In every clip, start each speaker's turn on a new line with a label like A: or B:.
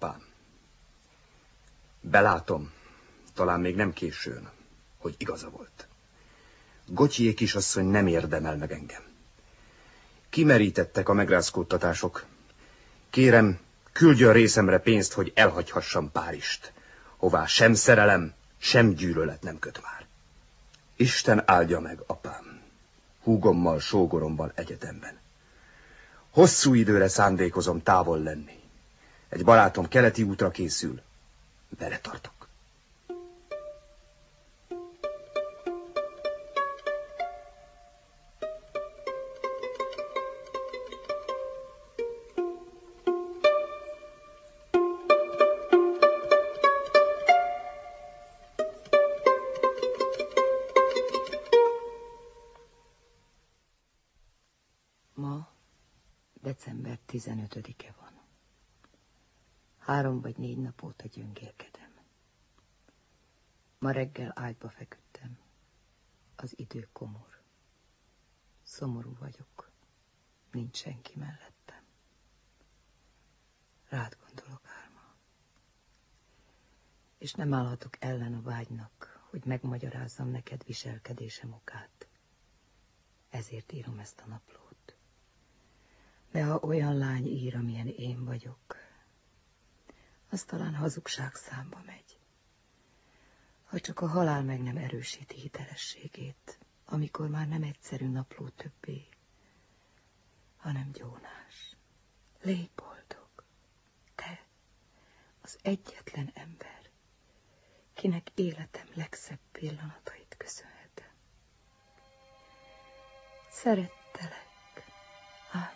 A: apám. Belátom, talán még nem későn, hogy igaza volt. Gauthier kisasszony nem érdemel meg engem. Kimerítettek a megrázkódtatások. Kérem, küldjön részemre pénzt, hogy elhagyhassam Párizst, hová sem szerelem, sem gyűlölet nem köt már. Isten áldja meg, apám, húgommal, sógorommal egyetemben. Hosszú időre szándékozom távol lenni. Egy barátom keleti útra készül, vele tartok.
B: December 15-e van. 3 vagy 4 nap óta gyöngérkedem. Ma reggel ágyba feküdtem. Az idő komor. Szomorú vagyok. Nincs senki mellettem. Rád gondolok, Álma. És nem állhatok ellen a vágynak, hogy megmagyarázzam neked viselkedésem okát. Ezért írom ezt a naplót. De ha olyan lány ír, amilyen én vagyok, az talán hazugság számba megy. Ha csak a halál meg nem erősíti hitelességét, amikor már nem egyszerű napló többé, hanem gyónás. Légy boldog. Te, az egyetlen ember, kinek életem legszebb pillanatait köszönhetem. Szerettelek, Álma.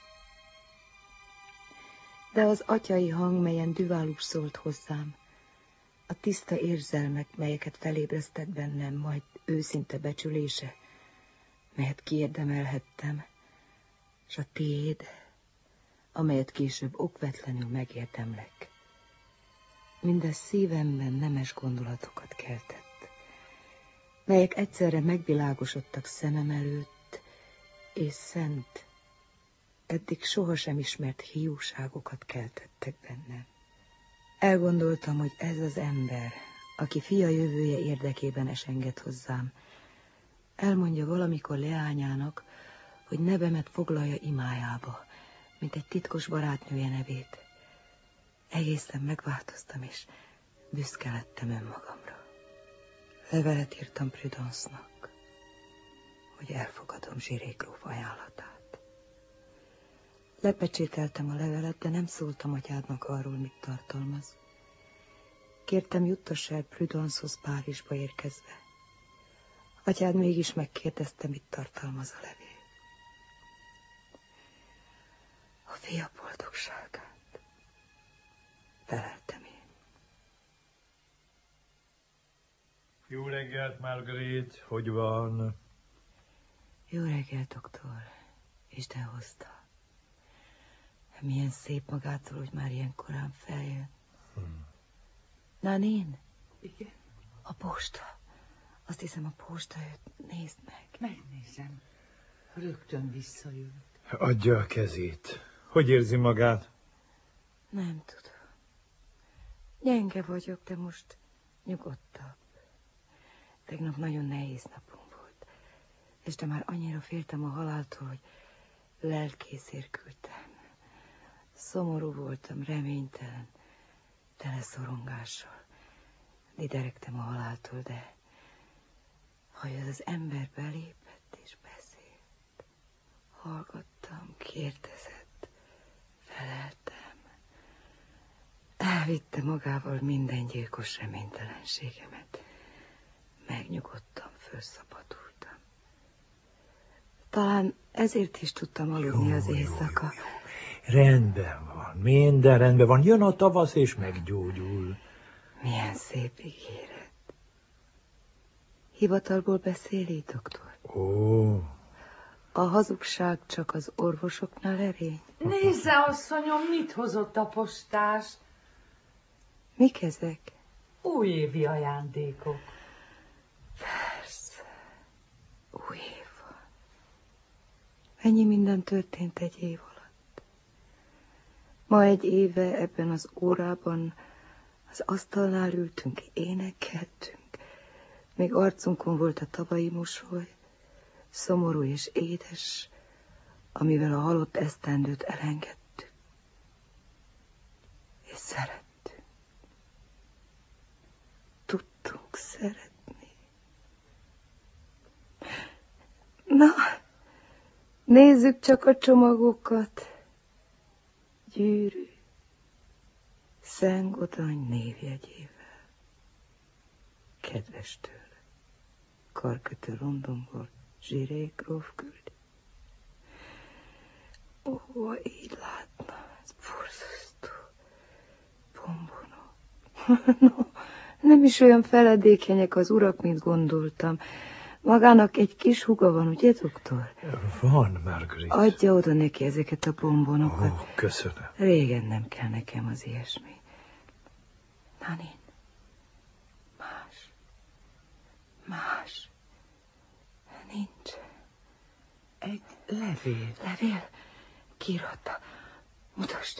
B: De az atyai hang, melyen Duvalouche szólt hozzám, a tiszta érzelmek, melyeket felébresztett bennem, majd őszinte becsülése, melyet kiérdemelhettem, s a tiéd, amelyet később okvetlenül megérdemlek. Mindez szívemben nemes gondolatokat keltett, melyek egyszerre megvilágosodtak szemem előtt, és szent, eddig sohasem ismert hiúságokat keltettek bennem. Elgondoltam, hogy ez az ember, aki fia jövője érdekében esenged hozzám, elmondja valamikor leányának, hogy nevemet foglalja imájába, mint egy titkos barátnője nevét. Egészen megváltoztam, és büszke lettem önmagamra. Levelet írtam Prudence-nak, hogy elfogadom Giré gróf ajánlatát. Lepecsételtem a levelet, de nem szóltam atyádnak arról, mit tartalmaz. Kértem, juttass el Prudence-hoz Párizsba érkezve. Atyád mégis megkérdezte, mit tartalmaz a levél. A fia boldogságát, feleltem én.
C: Jó reggelt, Marguerite, hogy van?
B: Jó reggelt, doktor, Isten hozta. Milyen szép magától, hogy már ilyen korán feljön. Nánén?
D: Igen?
B: A posta. Azt hiszem, a posta jött. Nézd meg.
D: Megnézem. Rögtön visszajön.
C: Adja a kezét. Hogy érzi magát?
B: Nem tudom. Gyenge vagyok, de most nyugodtabb. Tegnap nagyon nehéz napom volt. Este már annyira féltem a haláltól, hogy lelkészért küldtem. Szomorú voltam, reménytelen, tele szorongással. Dideregtem a haláltól, de hogy az az ember belépett és beszélt. Hallgattam, kérdezett, feleltem. Elvitte magával minden gyilkos reménytelenségemet. Megnyugodtam, felszabadultam. Talán ezért is tudtam aludni az éjszaka.
C: Jó. Rendben van, minden rendben van. Jön a tavasz és meggyógyul.
B: Milyen szép ígéret. Hivatalból beszél így, doktor?
C: Ó.
B: A hazugság csak az orvosoknál erény?
D: Nézze, asszonyom, mit hozott a postás?
B: Mik ezek?
D: Újévi ajándékok.
B: Persze. Új év van. Mennyi minden történt egy év alatt. Ma egy éve ebben az órában az asztalnál ültünk, énekeltünk. Még arcunkon volt a tavalyi mosoly, szomorú és édes, amivel a halott esztendőt elengedtük. És szerettünk. Tudtunk szeretni. Na, nézzük csak a csomagokat. Gyűrű, Szent-Godany névjegyével. Kedves tőle, karkötő Londonból Zsiré gróf küldi. Ó, így látna, ez borzasztó. Bombonok. No, nem is olyan feledékenyek az urak, mint gondoltam. Magának egy kis húga van, ugye, doktor?
C: Van, Margaret.
B: Adja oda neki ezeket a bombonokat.
C: Ó, köszönöm.
B: Régen nem kell nekem az ilyesmi. Nanin, más. Nincs.
D: Egy levél.
B: Levél? Kiírhatta. Mutasd.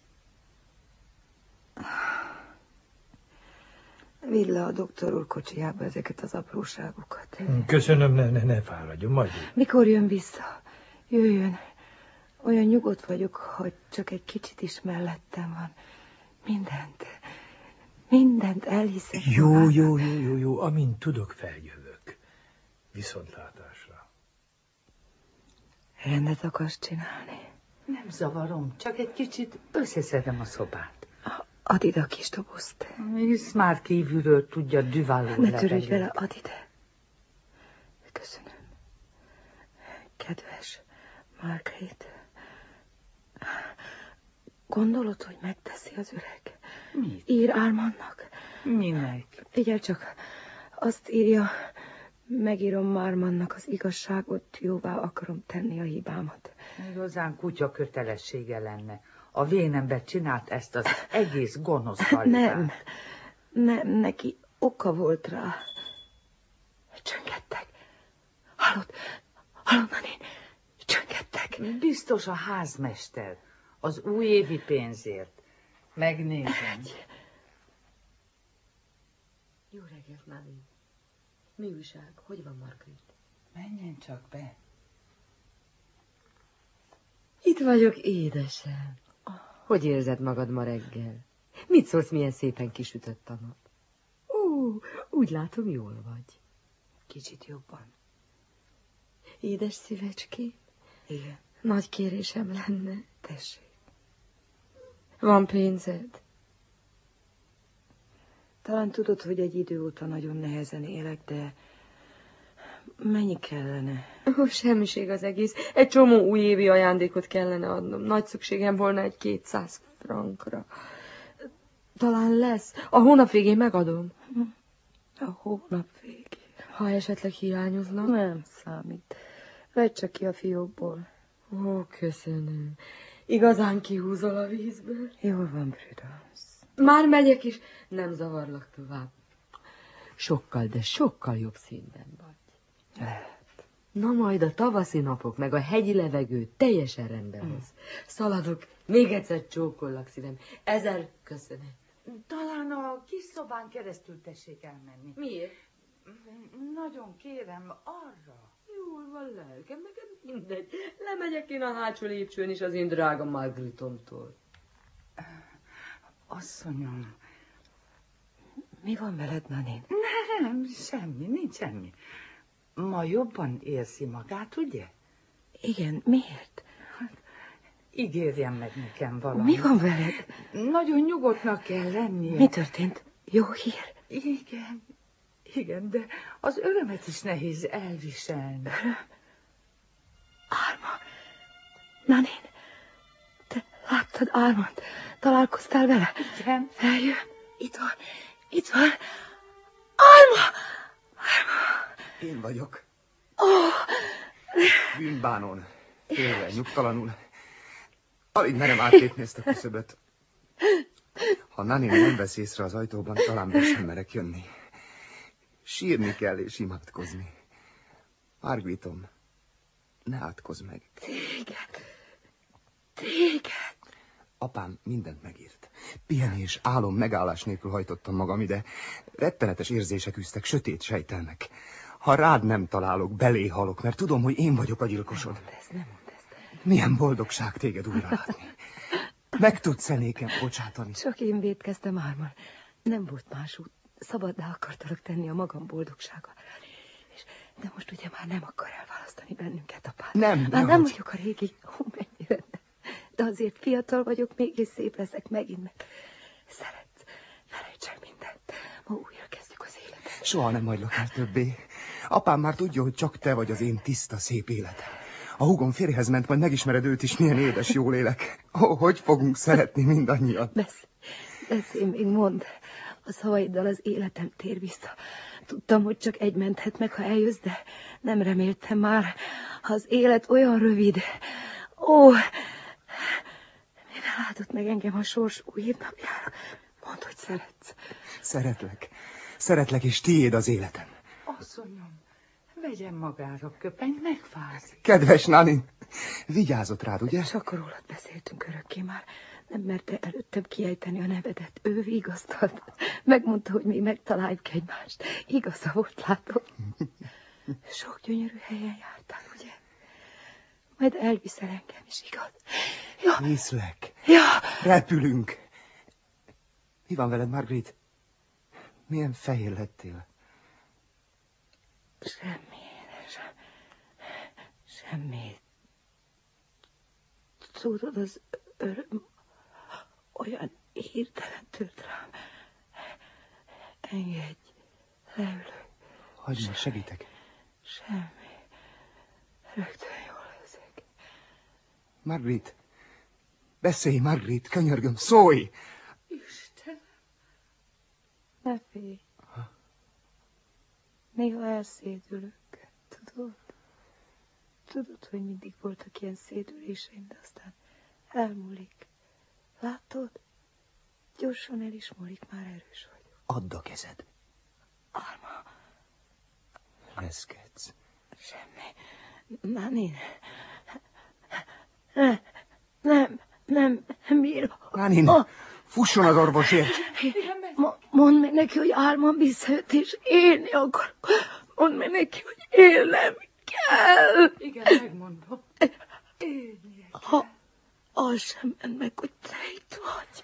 B: Vidd le a doktor úr kocsijába ezeket az apróságokat.
C: Köszönöm, ne fáradjon, majd.
B: Mikor jön vissza? Jöjjön. Olyan nyugodt vagyok, hogy csak egy kicsit is mellettem van. Mindent elhiszek.
C: Jó. Amint tudok, feljövök. Viszontlátásra.
B: Rendet akarsz csinálni?
D: Nem zavarom, csak egy kicsit összeszedem a szobát.
B: Add ide a kis dobozt.
D: Hisz már kívülről tudja Duvaló.
B: Ne törődj vele, add ide. Köszönöm. Kedves Margaret, gondolod, hogy megteszi az öreg?
D: Mit?
B: Ír Armandnak.
D: Minek?
B: Figyelj csak, azt írja, megírom Marmandnak az igazságot, jóvá akarom tenni a hibámat.
D: Igazán kutya kötelessége lenne. A vénember csinált ezt az egész gonosz galibát.
B: Nem, neki oka volt rá. Csöngettek. Hallod, Nanin? Csöngettek.
D: Biztos a házmester. Az újévi pénzért. Megnézem.
E: Jó reggelt, Nanin. Mi újság? Hogy van Margaret?
D: Menjen csak be.
E: Itt vagyok, édesem. Hogy érzed magad ma reggel? Mit szólsz, milyen szépen kisütött a nap? Ó, úgy látom, jól vagy.
B: Kicsit jobban.
E: Édes szívecském?
B: Igen.
E: Nagy kérésem lenne.
B: Tessék.
E: Van pénzed?
B: Talán tudod, hogy egy idő óta nagyon nehezen élek, de mennyi kellene?
E: Ó, semmiség az egész. Egy csomó újévi ajándékot kellene adnom. Nagy szükségem volna egy 200 frankra. Talán lesz. A hónap végén megadom.
B: A hónap végén.
E: Ha esetleg hiányoznak.
B: Nem számít. Vedd csak ki a fiókból.
E: Ó, köszönöm. Igazán kihúzol a vízből.
B: Jól van, Prudence.
E: Már megyek is. Nem zavarlak tovább. Sokkal, de sokkal jobb színben vagy.
B: Lehet.
E: Na majd a tavaszi napok, meg a hegyi levegő teljesen rendben hoz. Szaladok, még egyszer csókollak, szívem. 1000 köszönet.
D: Talán a kis szobán keresztül tessék elmenni.
E: Miért?
D: Nagyon kérem, arra.
E: Jól van, lelkem, nekem mindegy. Lemegyek én a hátsó lépcsőn is az én drága Margaretomtól.
D: Asszonyom.
B: Mi van veled, Nanin?
D: Nem, semmi, nincs semmi. Ma jobban érzi magát, ugye?
B: Igen, miért?
D: Ígérjen meg nekem valamit.
B: Mi van veled?
D: Nagyon nyugodtnak kell lennie.
B: Mi történt? Jó hír?
D: Igen, de az örömet is nehéz elviselni.
B: Alma. Nanin, te láttad Almant? Találkoztál vele?
D: Igen.
B: Feljön. Itt van. Alma!
A: Én vagyok.
B: Oh.
A: Bűnbánon, félve, nyugtalanul. Alig merem átlépni ezt a küszöböt. Ha Nanin nem vesz észre az ajtóban, talán be sem merek jönni. Sírni kell és imádkozni. Margaretom, ne átkozz meg.
B: Téged.
A: Apám mindent megírt. Pihenés, álom, megállás nélkül hajtottam magam ide. Rettenetes érzések üztek, sötét sejtelmek. Ha rád nem találok, belé halok, mert tudom, hogy én vagyok a gyilkosod.
B: Nem mondd ezt.
A: Milyen boldogság téged újra látni. Meg tudsz-e nékem bocsátani?
B: Csak én vétkeztem, Árman. Nem volt más út. Szabaddá akartalak tenni a magam boldogsága. De most ugye már nem akar elválasztani bennünket, apád.
A: Nem
B: vagyok a régi. Mennyire nem. De azért fiatal vagyok még, és szép leszek megint meg. Szeretsz, felejts el mindent. Ma újra kezdjük az életet.
A: Soha nem hagylak el többé. Apám már tudja, hogy csak te vagy az én tiszta, szép életem. A húgom férjhez ment, majd megismered őt is, milyen édes, jó lélek. Hogy fogunk szeretni mindannyian?
B: Beszélj még, mondd. A szavaiddal az életem tér vissza. Tudtam, hogy csak egy menthet meg, ha eljössz, de nem reméltem már. Az élet olyan rövid. Mivel áldott meg engem a sors új évnapjára? Mondd, hogy szeretsz.
A: Szeretlek, és tiéd az életem.
D: Asszonyom, vegyen magára köpeny, megfázik.
A: Kedves Nanin, vigyázott rád, ugye?
B: Csak rólad beszéltünk örökké már. Nem merte előttem kiejteni a nevedet. Ő vigasztalt. Megmondta, hogy még megtaláljuk egymást. Igaza volt, látod? Sok gyönyörű helyen jártál, ugye? Majd elviszel engem is, igaz? Ja.
A: Viszlek.
B: Ja.
A: Repülünk. Mi van veled, Margaret? Milyen fehér lettél?
B: Semmi. Tudod, az öröm olyan hirtelen tört rám. Engedj, leülök.
A: Hagyj meg, segítek.
B: Semmi. Rögtön jól leszek.
A: Margaret, beszélj, Margaret, könyörgöm, szólj!
D: Isten!
B: Ne félj. Néha elszédülök, tudod? Tudod, hogy mindig voltak ilyen szédüléseim, de aztán elmúlik. Látod? Gyorsan el is múlik, már erős vagyok.
A: Add a kezed.
B: Alma.
A: Reszkedsz.
B: Semmi. Nanin. Nem bírom.
A: Nanin, fusson az orvosért.
B: Mondd meg neki, hogy Árman visszajött, és élni akar. Mondd meg neki, hogy élnem kell.
D: Igen, megmondom. Élnie kell.
B: Ha az sem ment meg, hogy te itt vagy.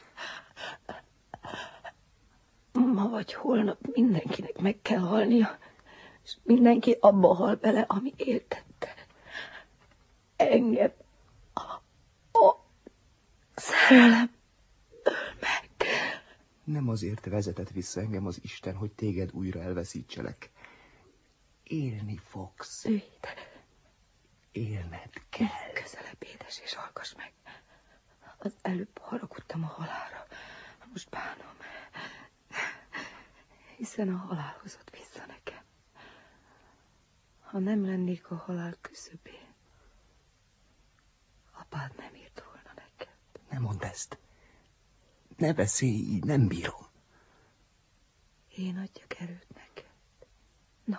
B: Ma vagy holnap mindenkinek meg kell halnia, és mindenki abba hal bele, ami éltette. Engem a szerelem öl meg.
A: Nem azért vezetett vissza engem az Isten, hogy téged újra elveszítselek. Élni fogsz.
B: Ülj ide.
A: Élned kell.
B: Közelebb, édes, és hallgass meg. Az előbb haragudtam a halálra. Most bánom. Hiszen a halál hozott vissza nekem. Ha nem lennék a halál küszöbén, apád nem írt volna neked.
A: Ne mondd ezt. Ne beszélj így, nem bírom.
B: Én adjak erőt neked. No,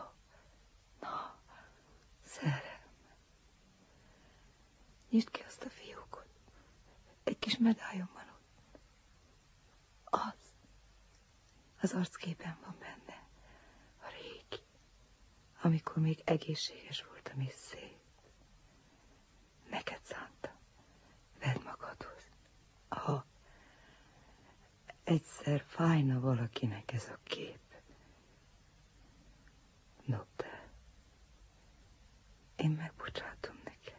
B: szerelem. Nyisd ki azt a fiókot. Egy kis medályom van ott. Az arcképen van benne. A régi. Amikor még egészséges voltam és szép. Neked szántam. Vedd magadhoz. Ha egyszer fájna valakinek ez a kép. No, de én megbocsátom neked.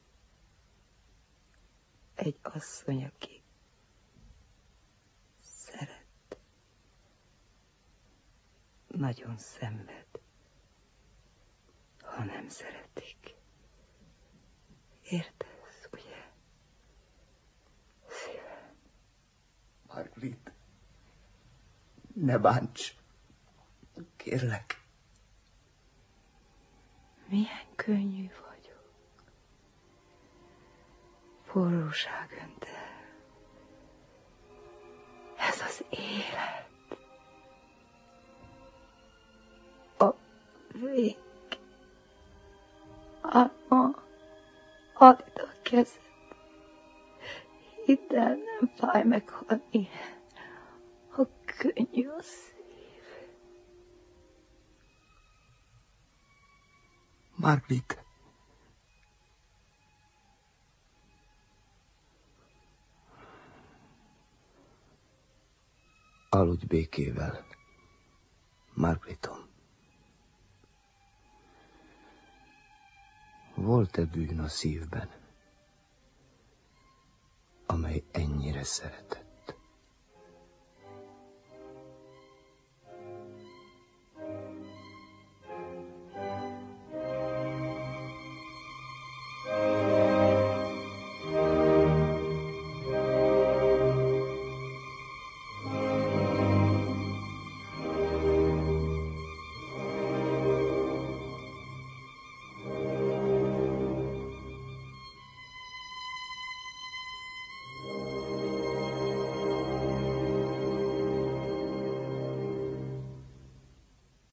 B: Egy asszony, aki szeret, nagyon szenved, ha nem szeretik. Értesz, ugye? Szívem.
A: Margaret, ne bánts. Kérlek.
B: Milyen könnyű vagyok. Forróság önt el. Ez az élet. A vég. Alma, add ide a kezed. Hidd el, nem fáj meghalni, ha könnyű a szív.
A: Margit. Aludj békével, Margaretom. Volt-e bűn a szívben, amely ennyire szeretett?